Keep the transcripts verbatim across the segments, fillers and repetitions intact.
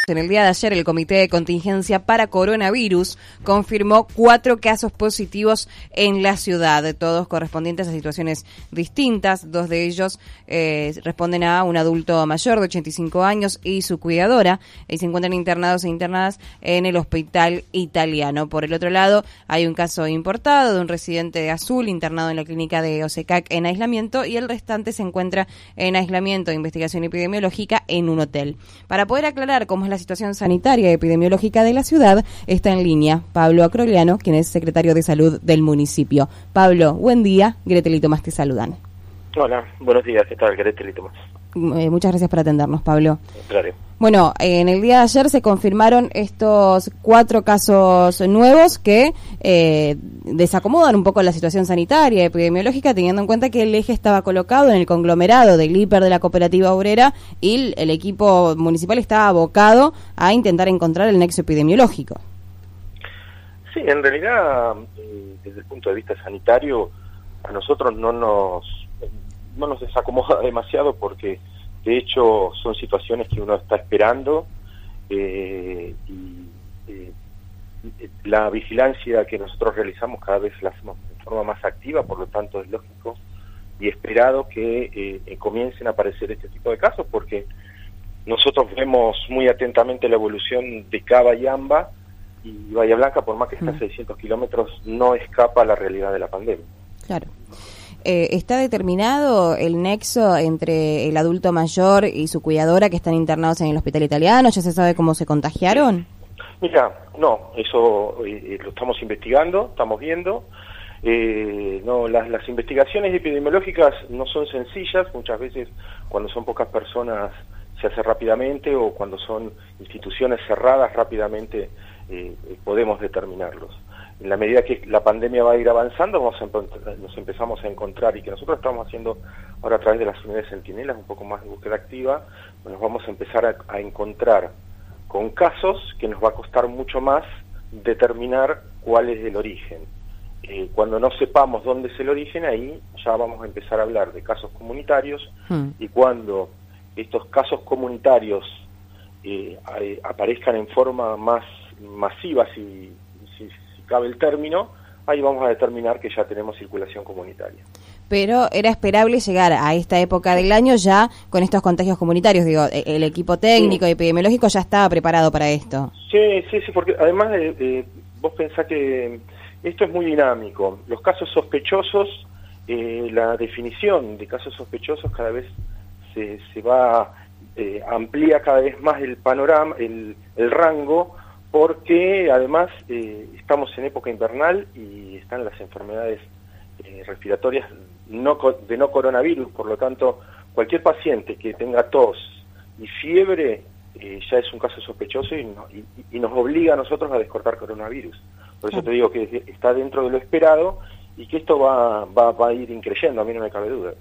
En el día de ayer, el Comité de Contingencia para Coronavirus confirmó cuatro casos positivos en la ciudad, todos correspondientes a situaciones distintas. Dos de ellos eh, responden a un adulto mayor de ochenta y cinco años y su cuidadora, y se encuentran internados e internadas en el hospital italiano. Por el otro lado, hay un caso importado de un residente de Azul internado en la clínica de Osecac en aislamiento, y el restante se encuentra en aislamiento de investigación epidemiológica en un hotel. Para poder aclarar cómo es la situación sanitaria y epidemiológica de la ciudad, está en línea Pablo Acrogliano, quien es secretario de Salud del municipio. Pablo, buen día. Gretel y Tomás te saludan. Hola, buenos días. ¿Qué tal, Gretel y Tomás? Eh, muchas gracias por atendernos, Pablo. Claro. Bueno, eh, en el día de ayer se confirmaron estos cuatro casos nuevos que eh, desacomodan un poco la situación sanitaria y epidemiológica, teniendo en cuenta que el eje estaba colocado en el conglomerado del hiper de la cooperativa obrera y el, el equipo municipal estaba abocado a intentar encontrar el nexo epidemiológico. Sí, en realidad, eh, desde el punto de vista sanitario, a nosotros no nos, no nos desacomoda demasiado porque de hecho son situaciones que uno está esperando eh, y eh, la vigilancia que nosotros realizamos cada vez la hacemos de forma más activa, por lo tanto es lógico y esperado que eh, comiencen a aparecer este tipo de casos, porque nosotros vemos muy atentamente la evolución de Cava y Amba, y Bahía Blanca, por más que está a seiscientos kilómetros, no escapa a la realidad de la pandemia. Claro. Eh, ¿Está determinado el nexo entre el adulto mayor y su cuidadora que están internados en el hospital italiano? ¿Ya se sabe cómo se contagiaron? Mira, no, eso eh, lo estamos investigando, estamos viendo. Eh, no, las, las investigaciones epidemiológicas no son sencillas, muchas veces cuando son pocas personas se hace rápidamente, o cuando son instituciones cerradas rápidamente eh, podemos determinarlos. En la medida que la pandemia va a ir avanzando, vamos a nos empezamos a encontrar, y que nosotros estamos haciendo ahora a través de las unidades centinelas, un poco más de búsqueda activa, nos vamos a empezar a, a encontrar con casos que nos va a costar mucho más determinar cuál es el origen. Eh, cuando no sepamos dónde es el origen, ahí ya vamos a empezar a hablar de casos comunitarios, hmm. y cuando estos casos comunitarios eh, a, aparezcan en forma más masiva, si, si cabe el término, ahí vamos a determinar que ya tenemos circulación comunitaria. Pero era esperable llegar a esta época del año ya con estos contagios comunitarios, digo, el equipo técnico y sí. epidemiológico ya estaba preparado para esto. Sí, sí, sí, porque además eh, eh, vos pensás que esto es muy dinámico. Los casos sospechosos, eh, la definición de casos sospechosos cada vez se, se va, eh, amplía cada vez más el panorama, el, el rango, porque además eh, estamos en época invernal y están las enfermedades eh, respiratorias no, de no coronavirus, por lo tanto cualquier paciente que tenga tos y fiebre eh, ya es un caso sospechoso y, no, y, y nos obliga a nosotros a descartar coronavirus. Por eso te digo que está dentro de lo esperado y que esto va, va, va a ir increyendo, a mí no me cabe duda.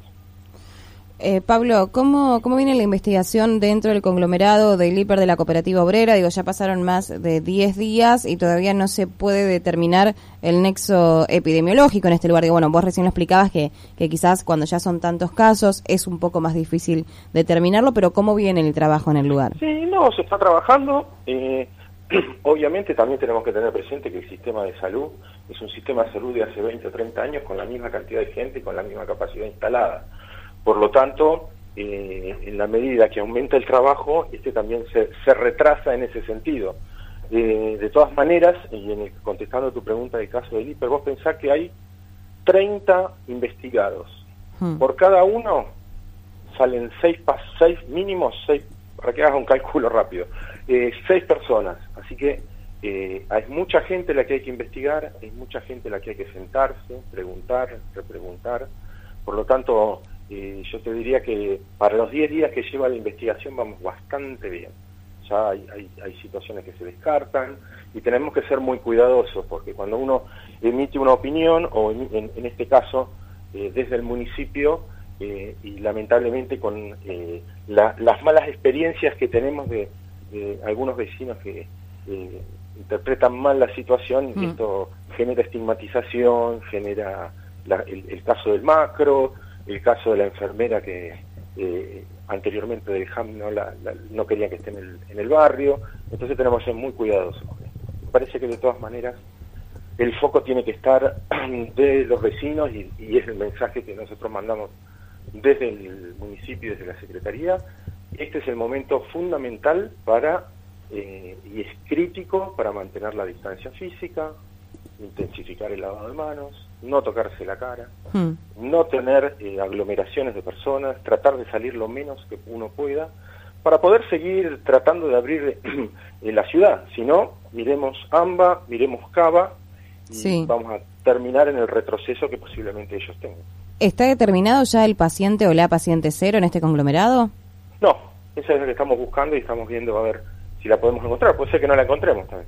Eh, Pablo, ¿cómo, ¿cómo viene la investigación dentro del conglomerado del hiper de la cooperativa obrera? Digo, ya pasaron más de diez días y todavía no se puede determinar el nexo epidemiológico en este lugar. Digo, bueno, vos recién lo explicabas que, que quizás cuando ya son tantos casos es un poco más difícil determinarlo, pero ¿cómo viene el trabajo en el lugar? Sí, no, se está trabajando. Eh, obviamente también tenemos que tener presente que el sistema de salud es un sistema de salud de hace veinte o treinta años con la misma cantidad de gente y con la misma capacidad instalada. Por lo tanto, eh, en la medida que aumenta el trabajo, este también se, se retrasa en ese sentido. Eh, de todas maneras, y en el, contestando tu pregunta del caso del hiper, vos pensás que hay treinta investigados. Hmm. Por cada uno salen seis, seis mínimos, seis, para que hagas un cálculo rápido, eh, seis personas. Así que eh, hay mucha gente la que hay que investigar, hay mucha gente la que hay que sentarse, preguntar, repreguntar. Por lo tanto, Eh, yo te diría que para los diez días que lleva la investigación vamos bastante bien. Ya hay, hay, hay situaciones que se descartan y tenemos que ser muy cuidadosos, porque cuando uno emite una opinión, o en, en, en este caso eh, desde el municipio, eh, y lamentablemente con eh, la, las malas experiencias que tenemos de, de algunos vecinos que eh, interpretan mal la situación, mm. esto genera estigmatización, genera la, el, el caso del macro, el caso de la enfermera que eh, anteriormente del H A M no, la, la, no querían que esté en el, en el barrio, entonces tenemos que ser muy cuidadosos. Me parece que de todas maneras el foco tiene que estar de los vecinos y, y es el mensaje que nosotros mandamos desde el municipio y desde la Secretaría. Este es el momento fundamental para, eh, y es crítico para mantener la distancia física, intensificar el lavado de manos, no tocarse la cara, hmm. no tener eh, aglomeraciones de personas, tratar de salir lo menos que uno pueda, para poder seguir tratando de abrir eh, la ciudad. Si no, miremos AMBA, miremos Cava, y sí. vamos a terminar en el retroceso que posiblemente ellos tengan. ¿Está determinado ya el paciente o la paciente cero en este conglomerado? No, esa es la que estamos buscando y estamos viendo a ver si la podemos encontrar. Puede ser que no la encontremos también.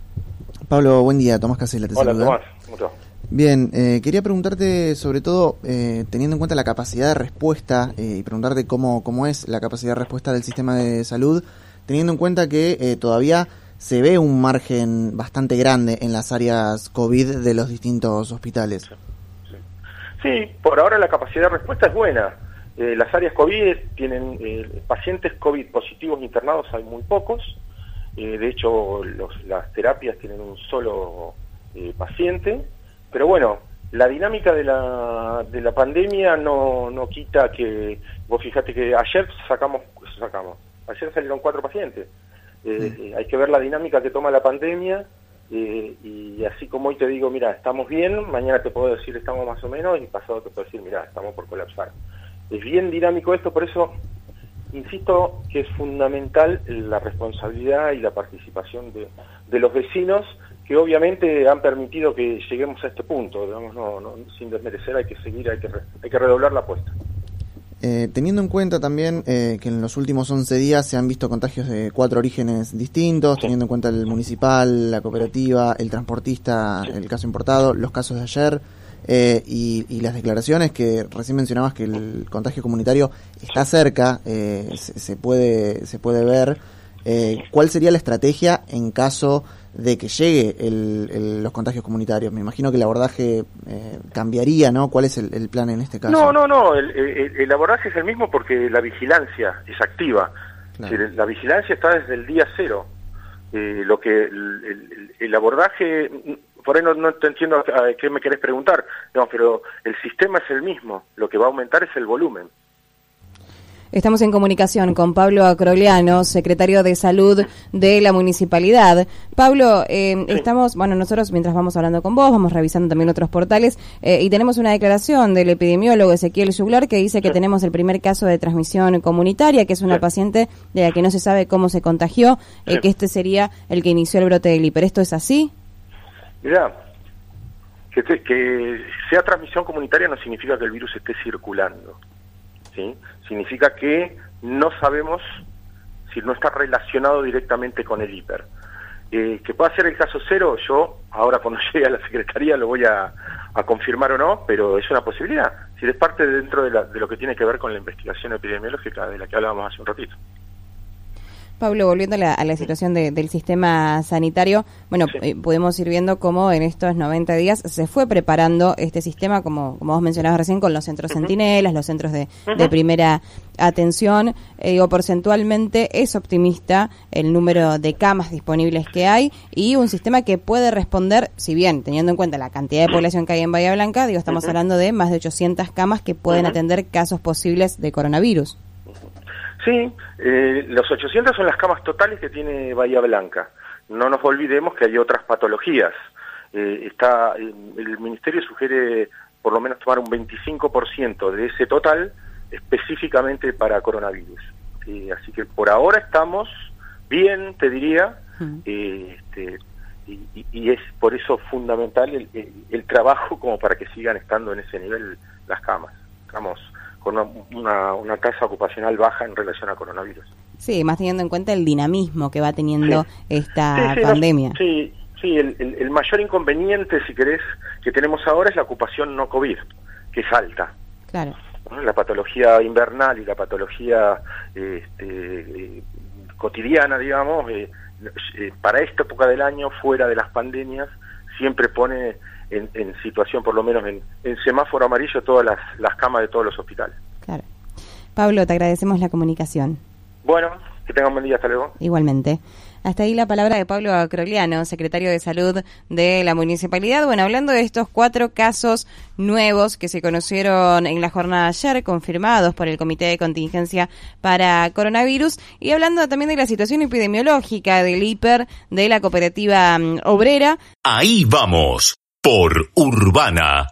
Pablo, buen día. Tomás Casella, te Hola, saluda. Tomás. ¿Cómo te va? Bien, eh, quería preguntarte sobre todo, eh, teniendo en cuenta la capacidad de respuesta eh, y preguntarte cómo, cómo es la capacidad de respuesta del sistema de salud, teniendo en cuenta que eh, todavía se ve un margen bastante grande en las áreas COVID de los distintos hospitales. Sí, sí. sí por ahora la capacidad de respuesta es buena. Eh, las áreas COVID tienen eh, pacientes COVID positivos internados, hay muy pocos. Eh, de hecho, los, las terapias tienen un solo eh, paciente. Pero bueno, la dinámica de la de la pandemia no no quita que, vos fíjate que ayer sacamos, sacamos ayer salieron cuatro pacientes. Eh, sí. eh, hay que ver la dinámica que toma la pandemia eh, y así como hoy te digo, mira, estamos bien, mañana te puedo decir estamos más o menos y pasado te puedo decir, mira, estamos por colapsar. Es bien dinámico esto, por eso insisto que es fundamental la responsabilidad y la participación de, de los vecinos, que obviamente han permitido que lleguemos a este punto, digamos, no, no, sin desmerecer, hay que seguir, hay que, re, hay que redoblar la apuesta. Eh, teniendo en cuenta también eh, que en los últimos once días se han visto contagios de cuatro orígenes distintos, sí. teniendo en cuenta el municipal, la cooperativa, el transportista, sí. el caso importado, los casos de ayer eh, y, y las declaraciones que recién mencionabas que el contagio comunitario está cerca, eh, se, se puede se puede ver. Eh, ¿Cuál sería la estrategia en caso de que llegue el, el, los contagios comunitarios? Me imagino que el abordaje eh, cambiaría, ¿no? ¿Cuál es el, el plan en este caso? No, no, no, el, el, el abordaje es el mismo porque la vigilancia es activa. Claro. Es decir, la vigilancia está desde el día cero. Eh, lo que el, el, el abordaje, por ahí no, no te entiendo a qué me querés preguntar, no, pero el sistema es el mismo. Lo que va a aumentar es el volumen. Estamos en comunicación con Pablo Acrogliano, secretario de Salud de la Municipalidad. Pablo, eh, sí. estamos, bueno, nosotros mientras vamos hablando con vos, vamos revisando también otros portales, eh, y tenemos una declaración del epidemiólogo Ezequiel Juglar que dice que sí. tenemos el primer caso de transmisión comunitaria, que es una sí. paciente de la que no se sabe cómo se contagió, eh, sí. que este sería el que inició el brote del hiper. ¿Esto es así? Mirá, que, te, que sea transmisión comunitaria no significa que el virus esté circulando. ¿Sí? Significa que no sabemos si no está relacionado directamente con el hiper. Eh, que pueda ser el caso cero, yo ahora cuando llegue a la Secretaría lo voy a, a confirmar o no, pero es una posibilidad. Si es parte dentro de, la, de lo que tiene que ver con la investigación epidemiológica de la que hablábamos hace un ratito. Pablo, volviendo a la, a la situación de, del sistema sanitario, bueno, sí. eh, podemos ir viendo cómo en estos noventa días se fue preparando este sistema, como, como vos mencionabas recién, con los centros uh-huh. centinelas, los centros de, uh-huh. de primera atención. Eh, digo, porcentualmente es optimista el número de camas disponibles que hay y un sistema que puede responder, si bien teniendo en cuenta la cantidad de población que hay en Bahía Blanca, digo, estamos uh-huh. hablando de más de ochocientas camas que pueden uh-huh. atender casos posibles de coronavirus. Sí, eh, los ochocientos son las camas totales que tiene Bahía Blanca. No nos olvidemos que hay otras patologías. Eh, está eh, el Ministerio sugiere por lo menos tomar un veinticinco por ciento de ese total específicamente para coronavirus. Eh, así que por ahora estamos bien, te diría, uh-huh. eh, este, y, y, y es por eso fundamental el, el, el trabajo como para que sigan estando en ese nivel las camas. Estamos con una, una, una tasa ocupacional baja en relación a coronavirus. Sí, más teniendo en cuenta el dinamismo que va teniendo sí. esta sí, sí, pandemia. No, sí, sí el, el, el mayor inconveniente, si querés, que tenemos ahora es la ocupación no COVID, que es alta. Claro. ¿No? La patología invernal y la patología este, eh, cotidiana, digamos, eh, eh, para esta época del año, fuera de las pandemias, siempre pone en, en situación, por lo menos en, en semáforo amarillo, todas las, las camas de todos los hospitales. Claro. Pablo, te agradecemos la comunicación. Bueno, que tengan un buen día, hasta luego. Igualmente. Hasta ahí la palabra de Pablo Acroliano, secretario de Salud de la Municipalidad. Bueno, hablando de estos cuatro casos nuevos que se conocieron en la jornada de ayer, confirmados por el Comité de Contingencia para Coronavirus, y hablando también de la situación epidemiológica del hiper de la cooperativa obrera. Ahí vamos, por Urbana.